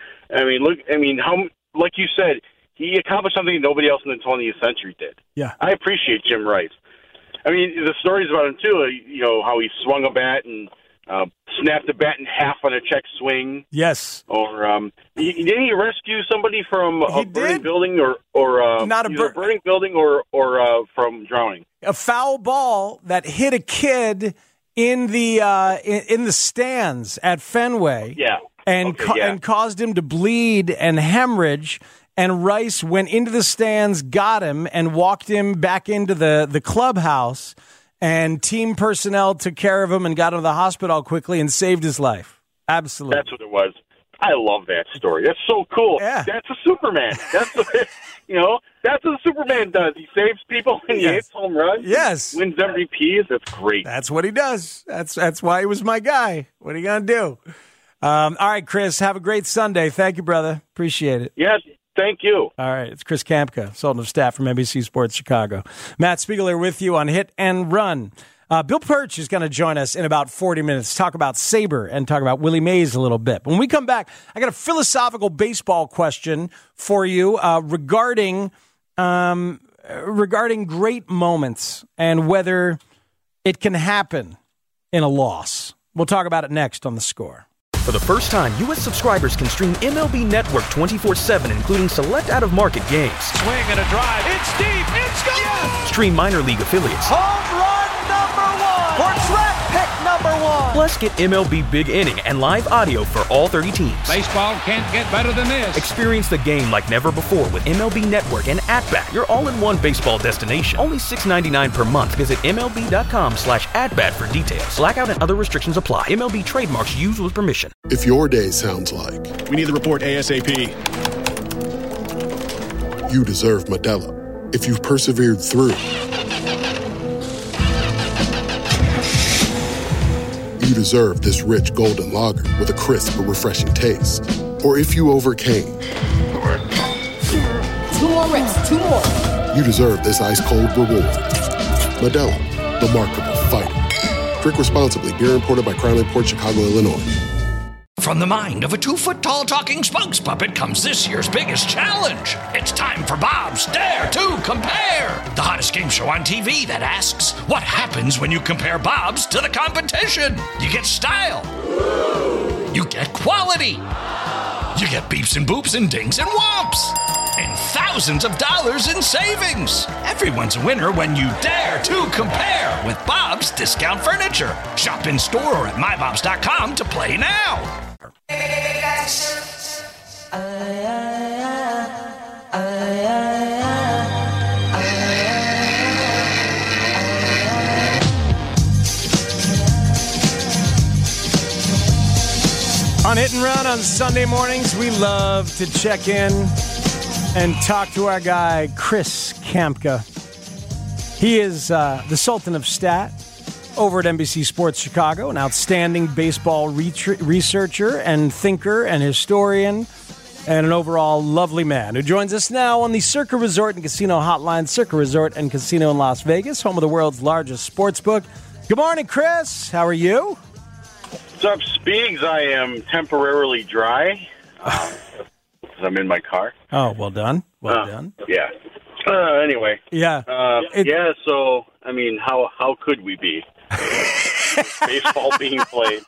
Like you said, he accomplished something nobody else in the 20th century did. Yeah. I appreciate Jim Rice. I mean, the stories about him, too, how he swung a bat and snapped the bat in half on a check swing. Yes. Or didn't he rescue somebody from a burning building or not a burning building or from drowning? A foul ball that hit a kid in the stands at Fenway. Yeah. And caused him to bleed and hemorrhage. And Rice went into the stands, got him, and walked him back into the clubhouse. And team personnel took care of him and got him to the hospital quickly and saved his life. Absolutely. That's what it was. I love that story. That's so cool. Yeah. That's a Superman. That's that's what Superman does. He saves people and he hits home runs. Yes. Wins MVPs. That's great. That's what he does. That's why he was my guy. What are you going to do? All right, Chris, have a great Sunday. Thank you, brother. Appreciate it. Yes. Thank you. All right. It's Chris Kamka, consultant of staff from NBC Sports Chicago. Matt Spiegler with you on Hit and Run. Bill Perch is going to join us in about 40 minutes, talk about Sabre and talk about Willie Mays a little bit. When we come back, I got a philosophical baseball question for you regarding great moments and whether it can happen in a loss. We'll talk about it next on The Score. For the first time, U.S. subscribers can stream MLB Network 24/7, including select out-of-market games. Swing and a drive. It's deep. It's gone. Yes. Stream minor league affiliates. Home run number 1. Or draft pick number 1. Plus, get MLB Big Inning and live audio for all 30 teams. Baseball can't get better than this. Experience the game like never before with MLB Network and At-Bat, your all-in-one baseball destination. Only $6.99 per month. Visit MLB.com/atbat for details. Blackout and other restrictions apply. MLB trademarks used with permission. If your day sounds like... We need the report ASAP. You deserve Modelo. If you've persevered through... You deserve this rich golden lager with a crisp but refreshing taste. Or if you overcame... 2 more reps, 2 more. You deserve this ice-cold reward. Modelo, the Markable Fighter. Drink responsibly. Beer imported by Crown Imports, Chicago, Illinois. From the mind of a 2-foot-tall talking spokes puppet comes this year's biggest challenge. It's time for Bob's Dare to Compare, the hottest game show on TV that asks, what happens when you compare Bob's to the competition? You get style. You get quality. You get beeps and boops and dings and whomps. And thousands of dollars in savings. Everyone's a winner when you dare to compare with Bob's Discount Furniture. Shop in store or at mybobs.com to play now. On Hit and Run on Sunday mornings, we love to check in and talk to our guy, Chris Kamka. He is the Sultan of Stat over at NBC Sports Chicago, an outstanding baseball researcher and thinker and historian, and an overall lovely man who joins us now on the Circa Resort and Casino Hotline. Circa Resort and Casino in Las Vegas, home of the world's largest sports book. Good morning, Chris. How are you? What's up, Speegs? I am temporarily dry because I'm in my car. Oh, well done. Well done. Yeah. Anyway. Yeah. Yeah, so, I mean, how could we be? Baseball being played.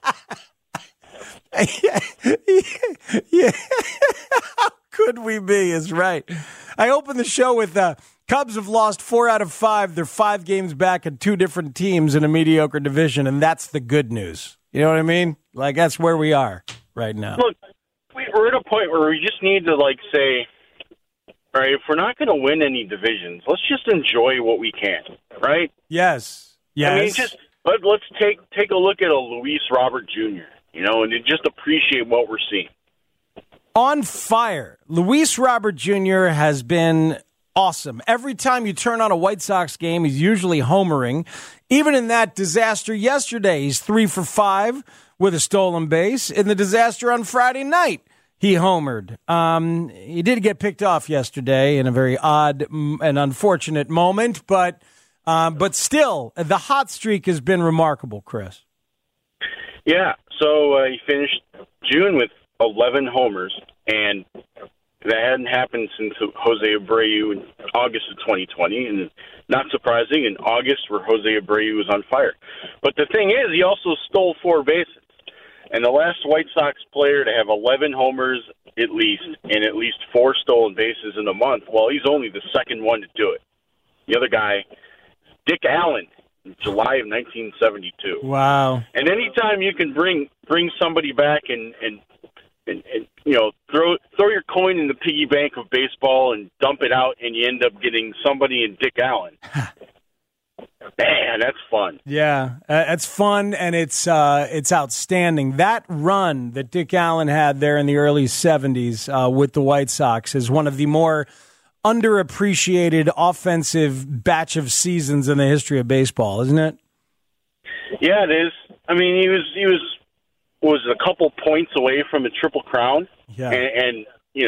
Yeah. How could we be is right. I opened the show with Cubs have lost 4 out of 5. They're 5 games back at 2 different teams in a mediocre division, and that's the good news. You know what I mean? Like, that's where we are right now. Look, we're at a point where we just need to, say, all right, if we're not going to win any divisions, let's just enjoy what we can, right? Yes. I mean, let's take a look at a Luis Robert Jr., and just appreciate what we're seeing. On fire. Luis Robert Jr. has been awesome. Every time you turn on a White Sox game, he's usually homering. Even in that disaster yesterday, he's 3 for 5 with a stolen base. In the disaster on Friday night, he homered. He did get picked off yesterday in a very odd and unfortunate moment, but still, the hot streak has been remarkable, Chris. Yeah, so he finished June with 11 homers, and that hadn't happened since Jose Abreu in August of 2020, and not surprising, in August where Jose Abreu was on fire. But the thing is, he also stole 4 bases. And the last White Sox player to have 11 homers at least, and at least 4 stolen bases in a month, well, he's only the second one to do it. The other guy, Dick Allen, in July of 1972. Wow. And anytime you can bring somebody back and throw your coin in the piggy bank of baseball and dump it out, and you end up getting somebody in Dick Allen. Man, that's fun. Yeah, it's fun, and it's outstanding. That run that Dick Allen had there in the early 70s with the White Sox is one of the more underappreciated offensive batch of seasons in the history of baseball, isn't it? Yeah, it is. I mean, he was a couple points away from a Triple Crown. Yeah. And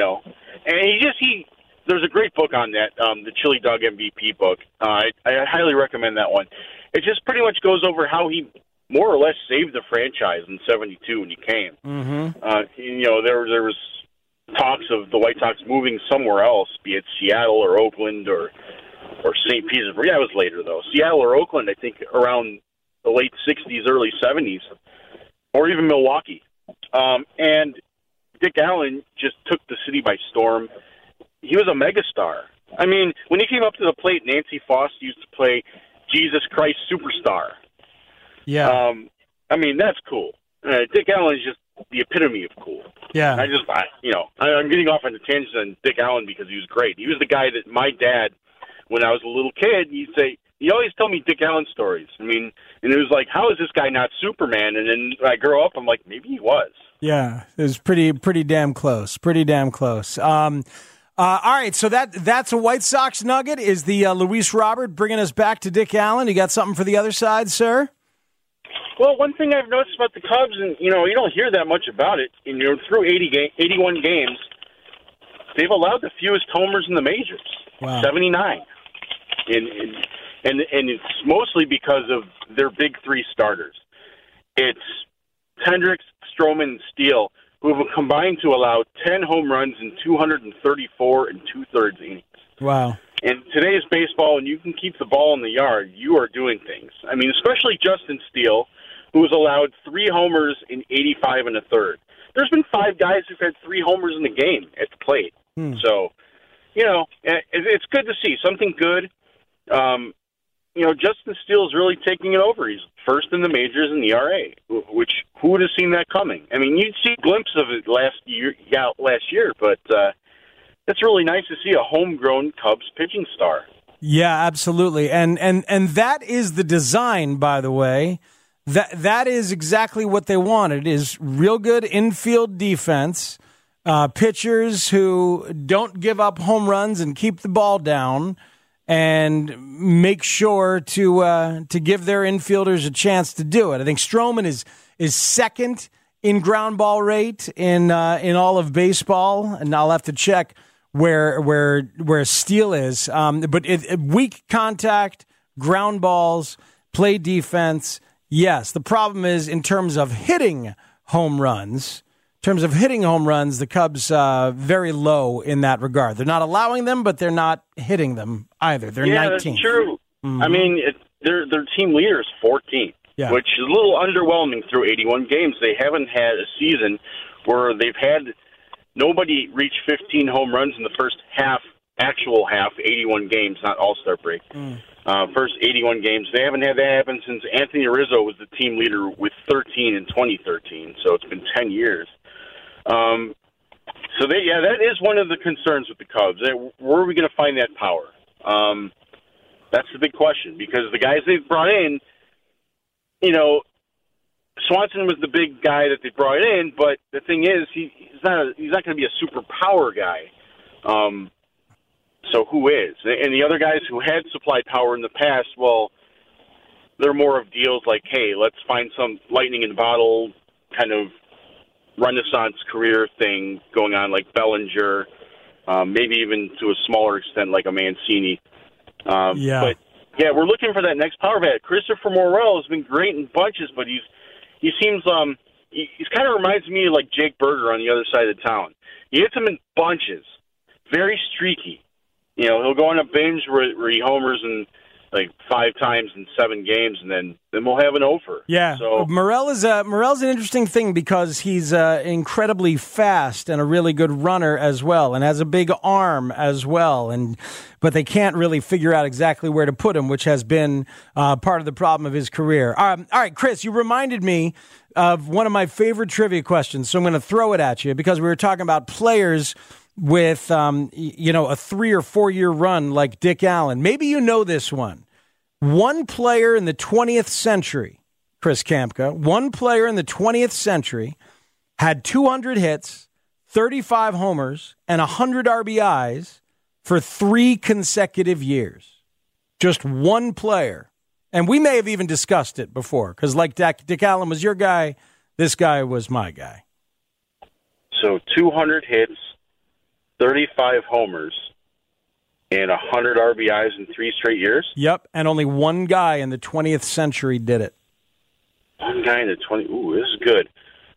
there's a great book on that, the Chili Dog MVP book. I highly recommend that one. It just pretty much goes over how he more or less saved the franchise in '72 when he came. Mm-hmm. There was talks of the White Sox moving somewhere else, be it Seattle or Oakland or St. Petersburg. Yeah, it was later, though. Seattle or Oakland, I think, around the late 60s, early 70s, or even Milwaukee. And Dick Allen just took the city by storm. He was a megastar. I mean, when he came up to the plate, Nancy Foss used to play Jesus Christ Superstar. Yeah. I mean, that's cool. Dick Allen is just the epitome of cool. Yeah. I'm getting off on a tangent on Dick Allen because he was great. He was the guy that my dad, when I was a little kid, he always tell me Dick Allen stories. I mean, and it was like, how is this guy not Superman? And then when I grow up, I'm like, maybe he was. Yeah, it was pretty damn close. Pretty damn close. All right, so that's a White Sox nugget. Is the Luis Robert bringing us back to Dick Allen? You got something for the other side, sir? Well, one thing I've noticed about the Cubs, and you don't hear that much about it, and through 81 games, they've allowed the fewest homers in the majors. Wow. 79. And it's mostly because of their big 3 starters. It's Hendricks, Stroman, and Steele, who have combined to allow 10 home runs in 234 2/3 innings. Wow. In today's baseball, when you can keep the ball in the yard, you are doing things. I mean, especially Justin Steele, who has allowed 3 homers in 85 1/3. There's been 5 guys who've had 3 homers in the game at the plate. So, it's good to see something good. Justin Steele's really taking it over. He's first in the majors in ERA, which who would have seen that coming? I mean, you'd see glimpses of it last year, but it's really nice to see a homegrown Cubs pitching star. Yeah, absolutely. And that is the design, by the way. That is exactly what they wanted, is real good infield defense, pitchers who don't give up home runs and keep the ball down, and make sure to give their infielders a chance to do it. I think Stroman is second in ground ball rate in all of baseball, and I'll have to check where Steele is. But weak contact, ground balls, play defense. Yes, the problem is in terms of hitting home runs. The Cubs very low in that regard. They're not allowing them, but they're not hitting them either. They're 19th. That's true. Mm-hmm. I mean, their team leader is 14th, which is a little underwhelming through 81 games. They haven't had a season where they've had nobody reach 15 home runs in the first actual half, 81 games, not All-Star break. First 81 games. They haven't had that happen since Anthony Rizzo was the team leader with 13 in 2013, so it's been 10 years. That is one of the concerns with the Cubs. Where are we going to find that power? That's the big question, because the guys they've brought in, Swanson was the big guy that they brought in, but the thing is, he's not going to be a super power guy. So who is? And the other guys who had supplied power in the past, well, they're more of deals like, hey, let's find some lightning in the bottle kind of Renaissance career thing going on, like Bellinger, maybe even to a smaller extent like a Mancini. But we're looking for that next power bat. Christopher Morel has been great in bunches, but he seems he's kind of reminds me of like Jake Berger on the other side of the town. He hits them in bunches, very streaky. He'll go on a binge where he homers in like 5 times in 7 games, and then we'll have an over. Yeah, so Morel's an interesting thing because he's incredibly fast and a really good runner as well, and has a big arm as well. But they can't really figure out exactly where to put him, which has been part of the problem of his career. All right, Chris, you reminded me of one of my favorite trivia questions, so I'm going to throw it at you because we were talking about players with a 3 or 4 year run like Dick Allen. Maybe you know this one. One player in the 20th century, Chris Kamka, one player in the 20th century had 200 hits, 35 homers, and 100 RBIs for 3 consecutive years. Just one player. And we may have even discussed it before, because like Dick Allen was your guy, this guy was my guy. So 200 hits, 35 homers, and 100 RBIs in 3 straight years? Yep, and only one guy in the 20th century did it. One guy in the 20th. Ooh, this is good.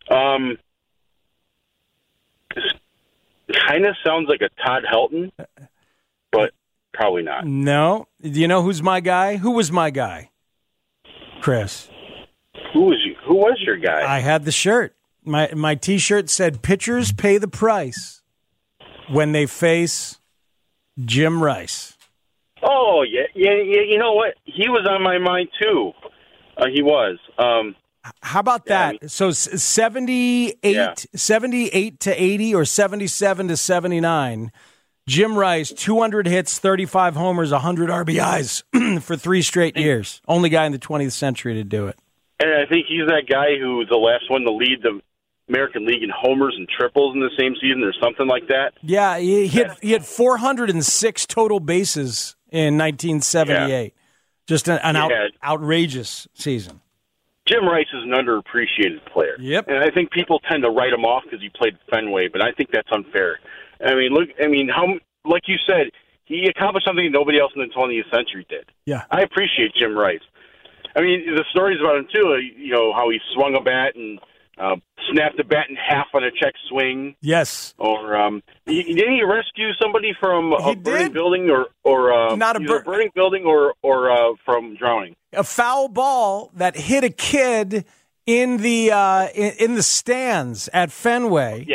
This kind of sounds like a Todd Helton, but probably not. No. Do you know who's my guy? Who was my guy? Chris. Who was your guy? I had the shirt. My T-shirt said, "Pitchers pay the price when they face Jim Rice." Oh, yeah. You know what? He was on my mind, too. He was. How about that? So 78 to 80 or 77 to 79. Jim Rice, 200 hits, 35 homers, 100 RBIs for 3 straight years. Only guy in the 20th century to do it. And I think he's that guy who was the last one to lead the American League in homers and triples in the same season or something like that. Yeah, he had 406 total bases in 1978. Yeah. Just an outrageous season. Jim Rice is an underappreciated player. Yep. And I think people tend to write him off because he played Fenway, but I think that's unfair. How, like you said, he accomplished something nobody else in the 20th century did. Yeah. I appreciate Jim Rice. I mean, the stories about him, too, how he swung a bat and snapped the bat in half on a check swing. Yes. Or didn't he rescue somebody from a burning building or not a burning building or from drowning? A foul ball that hit a kid in the stands at Fenway. Yeah.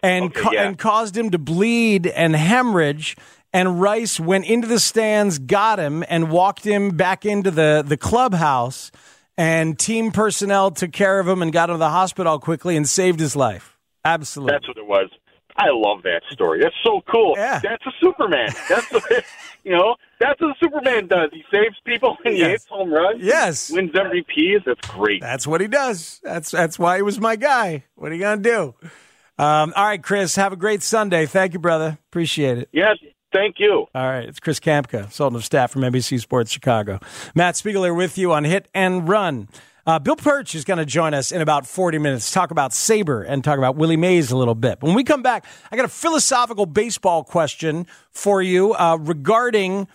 and caused him to bleed and hemorrhage. And Rice went into the stands, got him, and walked him back into the clubhouse. And team personnel took care of him and got him to the hospital quickly and saved his life. Absolutely. That's what it was. I love that story. That's so cool. Yeah. That's a Superman. That's that's what Superman does. He saves people and he hits home runs. Yes. Wins MVPs. That's great. That's what he does. That's why he was my guy. What are you going to do? All right, Chris, have a great Sunday. Thank you, brother. Appreciate it. Yes. Thank you. All right. It's Chris Kampka, consultant of staff from NBC Sports Chicago. Matt Spiegel here with you on Hit and Run. Bill Perch is going to join us in about 40 minutes, talk about Sabre and talk about Willie Mays a little bit. When we come back, I got a philosophical baseball question for you regarding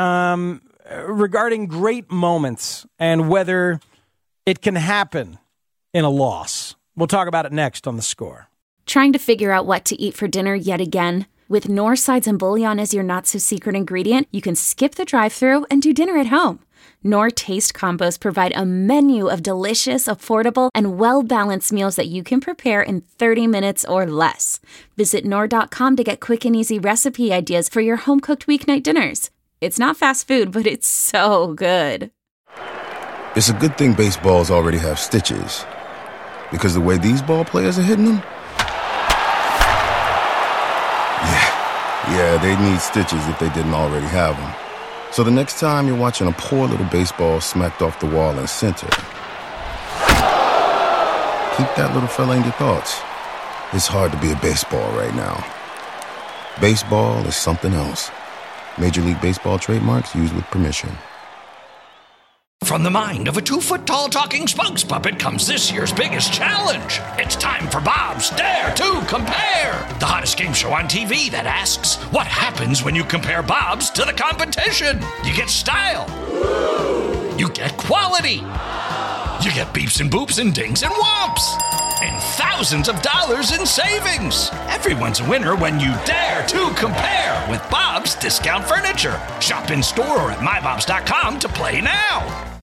great moments and whether it can happen in a loss. We'll talk about it next on The Score. Trying to figure out what to eat for dinner yet again? With Knorr sides and bouillon as your not-so-secret ingredient, you can skip the drive-thru and do dinner at home. Knorr Taste Combos provide a menu of delicious, affordable, and well-balanced meals that you can prepare in 30 minutes or less. Visit Knorr.com to get quick and easy recipe ideas for your home-cooked weeknight dinners. It's not fast food, but it's so good. It's a good thing baseballs already have stitches. Because the way these ball players are hitting them? Yeah, they'd need stitches if they didn't already have them. So the next time you're watching a poor little baseball smacked off the wall in center, keep that little fella in your thoughts. It's hard to be a baseball right now. Baseball is something else. Major League Baseball trademarks used with permission. From the mind of a 2-foot-tall talking spokes puppet comes this year's biggest challenge. It's time for Bob's Dare to Compare, the hottest game show on TV that asks, what happens when you compare Bob's to the competition? You get style. You get quality. You get beeps and boops and dings and whomps. And thousands of dollars in savings. Everyone's a winner when you dare to compare with Bob's Discount Furniture. Shop in store or at mybobs.com to play now.